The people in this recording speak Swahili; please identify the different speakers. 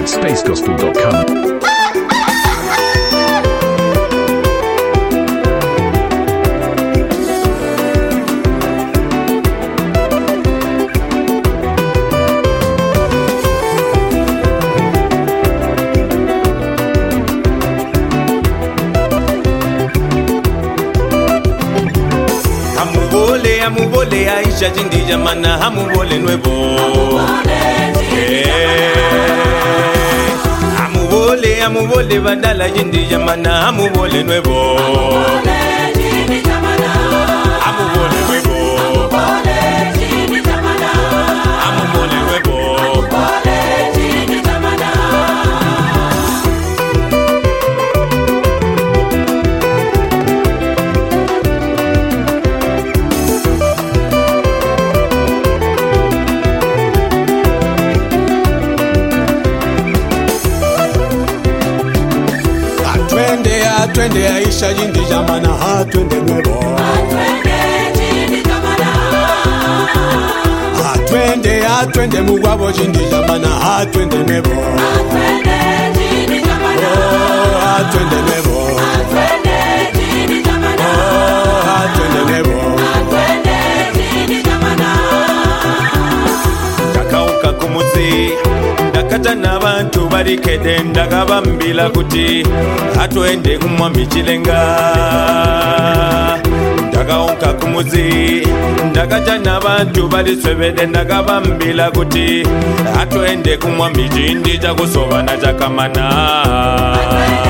Speaker 1: spacegospel.com.
Speaker 2: Amubole Aisha jindi jamana amubole nuevo amubole badala jindi jamana amubole nuevo amubole nuevo amubole nuevo Twende Aisha jindi jamana twende nuevo twende mugwabo jindi jamana twende nuevo twende nuevo twende nuevo kakauka kumuzi ndakata n'abantu barikede ndagabambila kuti atwende kumwami chilenga ndagaonka kumuzi ndakata n'abantu bariswebede ndagabambila kuti atwende kumwami chindi chakusobana chakamana